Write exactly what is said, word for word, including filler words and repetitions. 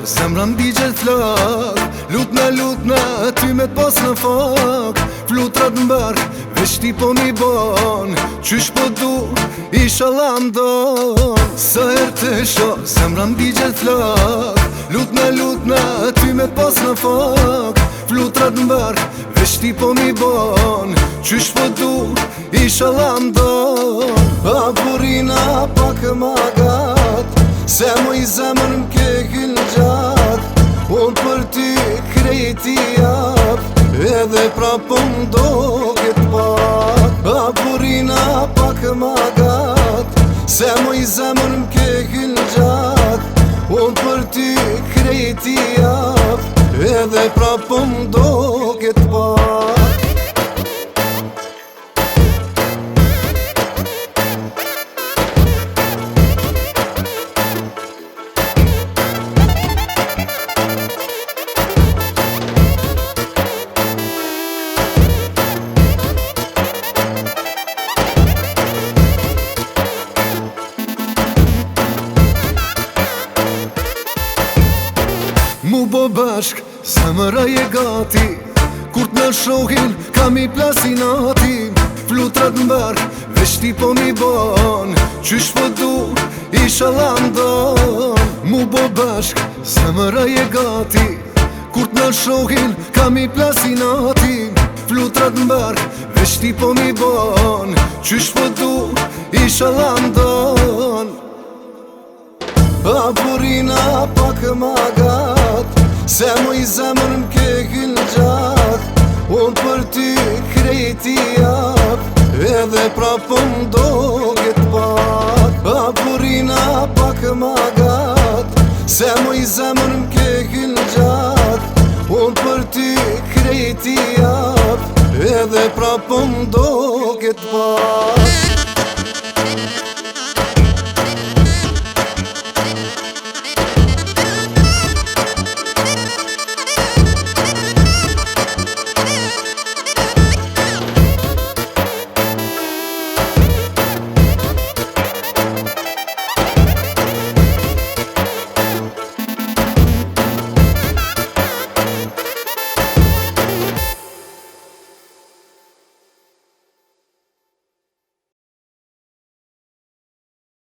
zemra m'digjet flak. Lutna, lutna, ty me t'pas në fak. Flutrat m'bark, veç ti po mi ban. Qysh po du, ishallah m'dan. Sa her të sho, zemra m'digjet flak. Lutna, lutna, ty me t'pas në fak. Flutrat m'bark, veç ti po mi ban. Qysh po du, ishallah m'dan. A burina pak ma gat, se mu i zemër m'ke hyll gjat. Unë për ty krejti jap, edhe prapo m'do këtë pak. A burina pak ma gat, se mu i zemër m'ke hyll gjat. Unë për ty krejti jap, edhe prapo m'do këtë pak. Mu bo bashk, zemëra je gati. Kur t'na shohin, kam i plasinati. Flutrat m'bark, veç ti po mi ban. Qysh po du, ishallah m'dan. Mu bo bashk, zemëra je gati. Kur t'na shohin, kam i plasinati. Flutrat m'bark, veç ti po mi ban. Qysh po du, ishallah m'dan. A burina pak ma gat, se mu i zemër m'ke hyll gjat. Unë për ty krejti jap, edhe prapo m'do këtë pak. A burina pak ma gat, se mu i zemër m'ke hyll gjat. Unë për ty krejti jap, edhe prapo m'do këtë pak.